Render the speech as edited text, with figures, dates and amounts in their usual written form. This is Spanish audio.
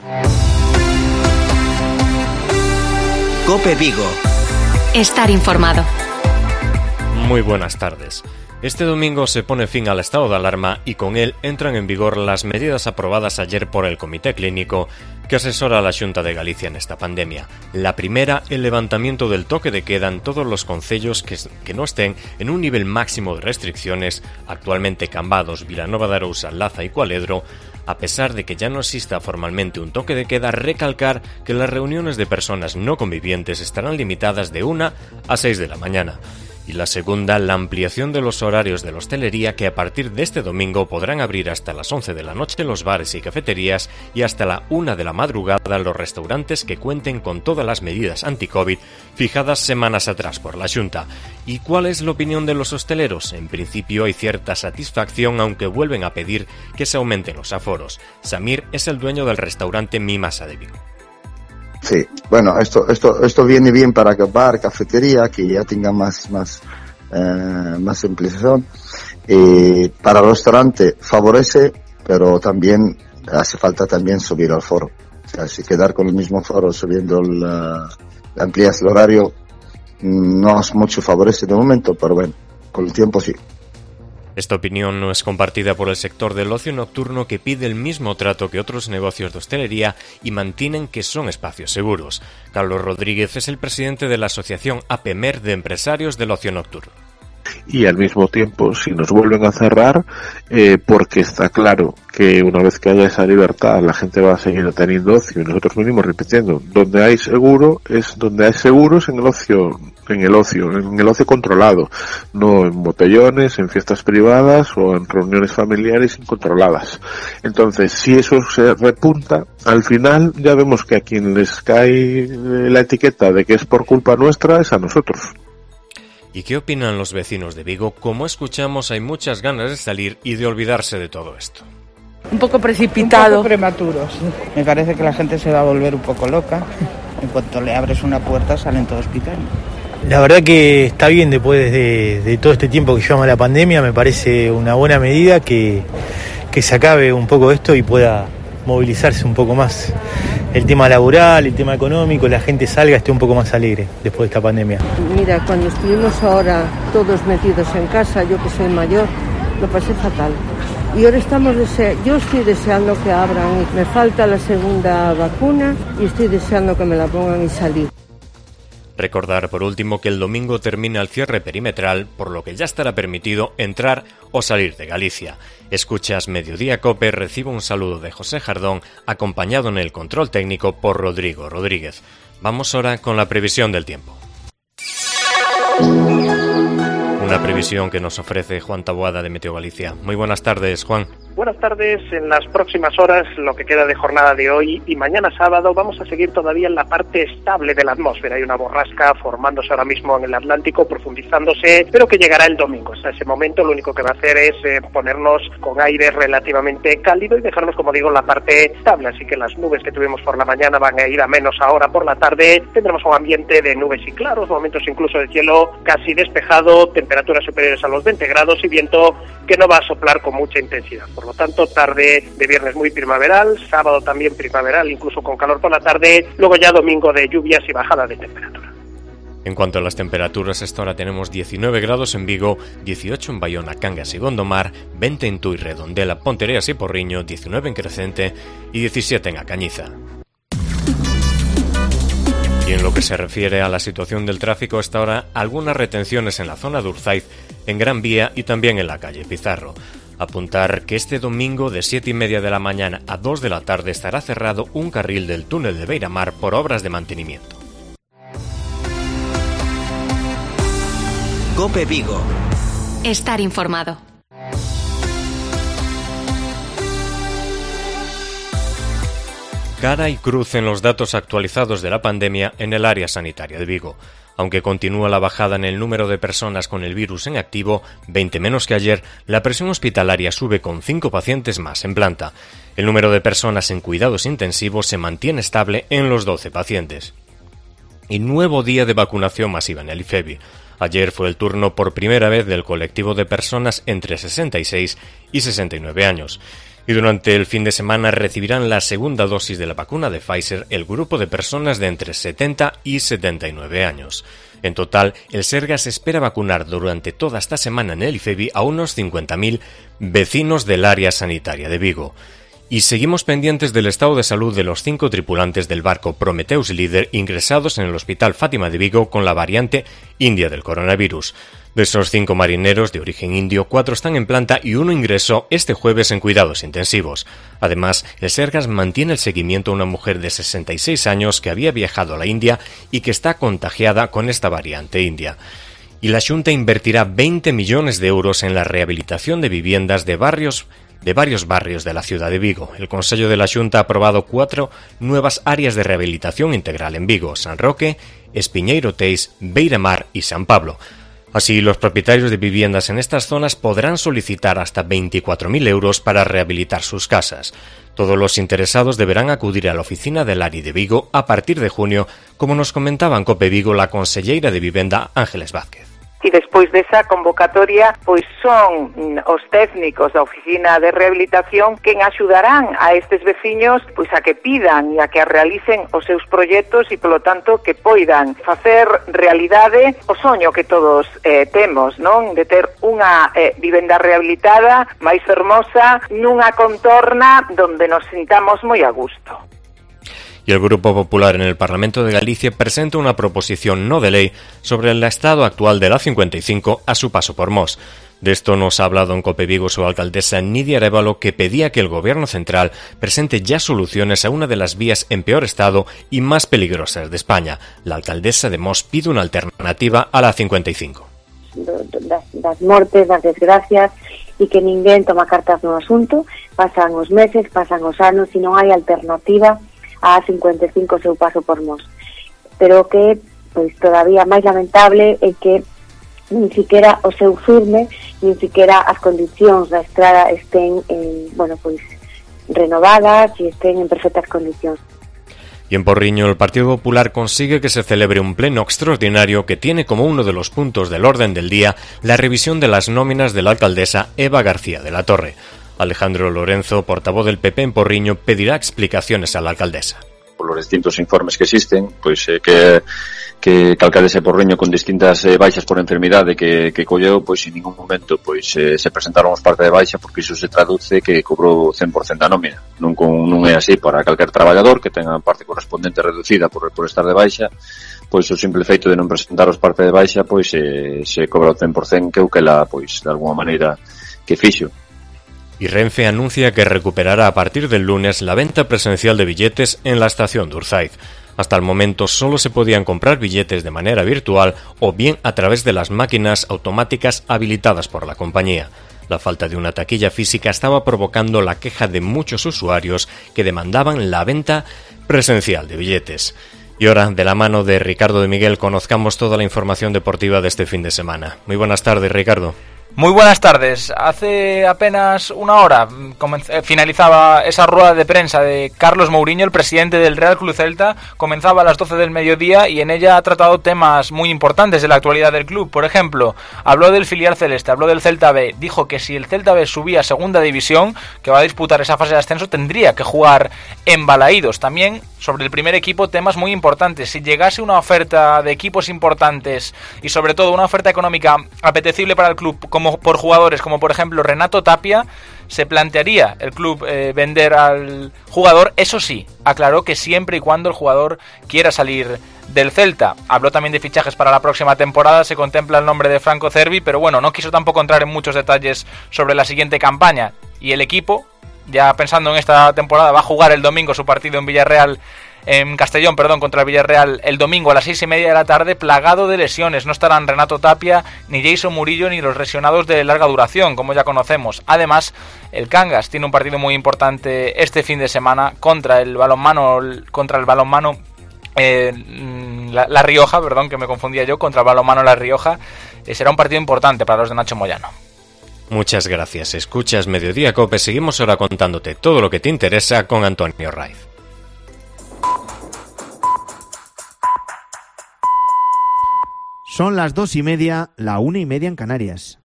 COPE Vigo. Estar informado. Muy buenas tardes. Este domingo se pone fin al estado de alarma y con él entran en vigor las medidas aprobadas ayer por el Comité Clínico que asesora a la Xunta de Galicia en esta pandemia. La primera, el levantamiento del toque de queda en todos los concellos que no estén en un nivel máximo de restricciones, actualmente Cambados, Vilanova de Arousa, Laza y Cualedro. A pesar de que ya no exista formalmente un toque de queda, recalcar que las reuniones de personas no convivientes estarán limitadas de 1 a 6 de la mañana. Y la segunda, la ampliación de los horarios de la hostelería, que a partir de este domingo podrán abrir hasta las 11 de la noche los bares y cafeterías y hasta la 1 de la madrugada los restaurantes que cuenten con todas las medidas anti-COVID fijadas semanas atrás por la Xunta. ¿Y cuál es la opinión de los hosteleros? En principio hay cierta satisfacción, aunque vuelven a pedir que se aumenten los aforos. Samir es el dueño del restaurante Mi Masa de Vigo. Sí, bueno, esto viene bien para bar, cafetería, que ya tenga más ampliación. Para el restaurante favorece, pero también hace falta también subir al foro. O sea, si quedar con el mismo foro subiendo la ampliación del horario no es mucho favorece de momento, pero bueno, con el tiempo sí. Esta opinión no es compartida por el sector del ocio nocturno, que pide el mismo trato que otros negocios de hostelería y mantienen que son espacios seguros. Carlos Rodríguez es el presidente de la Asociación APEMER de Empresarios del Ocio Nocturno. Y al mismo tiempo, si nos vuelven a cerrar, porque está claro que una vez que haya esa libertad la gente va a seguir teniendo ocio, y nosotros venimos repitiendo, donde hay seguro es donde hay seguros en el ocio controlado, no en botellones, en fiestas privadas o en reuniones familiares incontroladas. Entonces, si eso se repunta, al final ya vemos que a quien les cae la etiqueta de que es por culpa nuestra es a nosotros. ¿Y qué opinan los vecinos de Vigo? Como escuchamos, hay muchas ganas de salir y de olvidarse de todo esto. Un poco precipitado. Un poco prematuro, sí. Me parece que la gente se va a volver un poco loca. En cuanto le abres una puerta salen todos pitando. La verdad que está bien después de todo este tiempo que llevamos la pandemia. Me parece una buena medida que se acabe un poco esto y pueda movilizarse un poco más el tema laboral, el tema económico, la gente salga, esté un poco más alegre después de esta pandemia. Mira, cuando estuvimos ahora todos metidos en casa, yo que soy mayor, lo pasé fatal. Y ahora yo estoy deseando que abran, me falta la segunda vacuna y estoy deseando que me la pongan y salir. Recordar por último que el domingo termina el cierre perimetral, por lo que ya estará permitido entrar o salir de Galicia. Escuchas Mediodía COPE, recibo un saludo de José Jardón, acompañado en el control técnico por Rodrigo Rodríguez. Vamos ahora con la previsión del tiempo. Una previsión que nos ofrece Juan Taboada de Meteo Galicia. Muy buenas tardes, Juan. Buenas tardes. En las próximas horas, lo que queda de jornada de hoy y mañana sábado, vamos a seguir todavía en la parte estable de la atmósfera. Hay una borrasca formándose ahora mismo en el Atlántico, profundizándose, pero que llegará el domingo. Hasta ese momento lo único que va a hacer es ponernos con aire relativamente cálido y dejarnos, como digo, en la parte estable. Así que las nubes que tuvimos por la mañana van a ir a menos ahora por la tarde. Tendremos un ambiente de nubes y claros, momentos incluso de cielo casi despejado, temperaturas superiores a los 20 grados y viento que no va a soplar con mucha intensidad. Por lo tanto, tarde de viernes muy primaveral, sábado también primaveral, incluso con calor por la tarde, luego ya domingo de lluvias y bajada de temperatura. En cuanto a las temperaturas, hasta ahora tenemos 19 grados en Vigo, 18 en Bayona, Cangas y Gondomar, 20 en Tui, Redondela, Pontereas y Porriño, 19 en Crecente y 17 en A Cañiza. Y en lo que se refiere a la situación del tráfico, hasta ahora algunas retenciones en la zona de Urzaiz, en Gran Vía y también en la calle Pizarro. Apuntar que este domingo de 7:30 de la mañana a 2 de la tarde estará cerrado un carril del túnel de Beiramar por obras de mantenimiento. COPE Vigo. Estar informado. Cara y cruz en los datos actualizados de la pandemia en el área sanitaria de Vigo. Aunque continúa la bajada en el número de personas con el virus en activo, 20 menos que ayer, la presión hospitalaria sube con 5 pacientes más en planta. El número de personas en cuidados intensivos se mantiene estable en los 12 pacientes. Y nuevo día de vacunación masiva en el IFEBI. Ayer fue el turno por primera vez del colectivo de personas entre 66 y 69 años. Y durante el fin de semana recibirán la segunda dosis de la vacuna de Pfizer el grupo de personas de entre 70 y 79 años. En total, el Sergas espera vacunar durante toda esta semana en el IFEBI a unos 50.000 vecinos del área sanitaria de Vigo. Y seguimos pendientes del estado de salud de los 5 tripulantes del barco Prometheus Líder ingresados en el Hospital Fátima de Vigo con la variante india del coronavirus. De esos 5 marineros de origen indio, 4 están en planta y 1 ingresó este jueves en cuidados intensivos. Además, el Sergas mantiene el seguimiento a una mujer de 66 años que había viajado a la India y que está contagiada con esta variante india. Y la Xunta invertirá 20 millones de euros en la rehabilitación de viviendas de varios barrios de la ciudad de Vigo. El Consello de la Xunta ha aprobado 4 nuevas áreas de rehabilitación integral en Vigo: San Roque, Espiñeiro Teis, Beiramar y San Pablo. Así, los propietarios de viviendas en estas zonas podrán solicitar hasta 24.000 euros para rehabilitar sus casas. Todos los interesados deberán acudir a la oficina del ARI de Vigo a partir de junio, como nos comentaba en Cope Vigo la conselleira de Vivenda Ángeles Vázquez. E despois desa convocatoria, pois son os técnicos da Oficina de Rehabilitación quen axudarán a estes veciños pois a que pidan e a que realicen os seus proxectos e, polo tanto, que poidan facer realidade o soño que todos temos, non? De ter unha vivenda rehabilitada máis fermosa nunha contorna donde nos sintamos moi a gusto. Y el Grupo Popular en el Parlamento de Galicia presenta una proposición no de ley sobre el estado actual de la 55 a su paso por Mos. De esto nos ha hablado en Cope Vigo su alcaldesa Nidia Arévalo, que pedía que el Gobierno central presente ya soluciones a una de las vías en peor estado y más peligrosas de España. La alcaldesa de Mos pide una alternativa a la 55. Das mortes, das desgracias, e que ninguén toma cartas no asunto. Pasan os meses, pasan os anos e non hai alternativa a 55 seu paso por Mos. Pero que, pois, todavía máis lamentable é que nin siquiera o seu firme, nin siquiera as condicións da estrada estén, renovadas e estén en perfectas condicións. Y en Porriño, el Partido Popular consigue que se celebre un pleno extraordinario que tiene como uno de los puntos del orden del día la revisión de las nóminas de la alcaldesa Eva García de la Torre. Alejandro Lorenzo, portavoz del PP en Porriño, pedirá explicaciones a la alcaldesa. Por los distintos informes que existen, pois que a alcaldesa de Porriño con distintas baixas por enfermidade que colleu, pois en ningún momento se presentaron os parte de baixa, porque iso se traduce que cobrou 100% da nómina. Non é así para calquer traballador que tenga parte correspondente reducida por estar de baixa, pois o simple feito de non presentar os parte de baixa, pois se cobra o 100% que o que la, pois de alguma maneira que fixo. Y Renfe anuncia que recuperará a partir del lunes la venta presencial de billetes en la estación de Urzaiz. Hasta el momento solo se podían comprar billetes de manera virtual o bien a través de las máquinas automáticas habilitadas por la compañía. La falta de una taquilla física estaba provocando la queja de muchos usuarios que demandaban la venta presencial de billetes. Y ahora, de la mano de Ricardo de Miguel, conozcamos toda la información deportiva de este fin de semana. Muy buenas tardes, Ricardo. Muy buenas tardes. Hace apenas una hora finalizaba esa rueda de prensa de Carlos Mourinho, el presidente del Real Club Celta. Comenzaba a las 12 del mediodía y en ella ha tratado temas muy importantes de la actualidad del club. Por ejemplo, habló del filial celeste, habló del Celta B. Dijo que si el Celta B subía a segunda división, que va a disputar esa fase de ascenso, tendría que jugar en Balaídos. También sobre el primer equipo, temas muy importantes. Si llegase una oferta de equipos importantes y sobre todo una oferta económica apetecible para el club, como por jugadores, como por ejemplo Renato Tapia, se plantearía el club vender al jugador. Eso sí, aclaró que siempre y cuando el jugador quiera salir del Celta. Habló también de fichajes para la próxima temporada, se contempla el nombre de Franco Cervi, pero bueno, no quiso tampoco entrar en muchos detalles sobre la siguiente campaña. Y el equipo, ya pensando en esta temporada, va a jugar el domingo su partido en Castellón, contra el Villarreal el domingo a las 6:30 de la tarde, plagado de lesiones. No estarán Renato Tapia, ni Jason Murillo, ni los lesionados de larga duración, como ya conocemos. Además, el Cangas tiene un partido muy importante este fin de semana contra el balonmano La Rioja, que me confundía yo, contra el balonmano La Rioja. Será un partido importante para los de Nacho Moyano. Muchas gracias. Escuchas Mediodía Cope. Seguimos ahora contándote todo lo que te interesa con Antonio Raiz. Son las 2:30, la 1:30 en Canarias.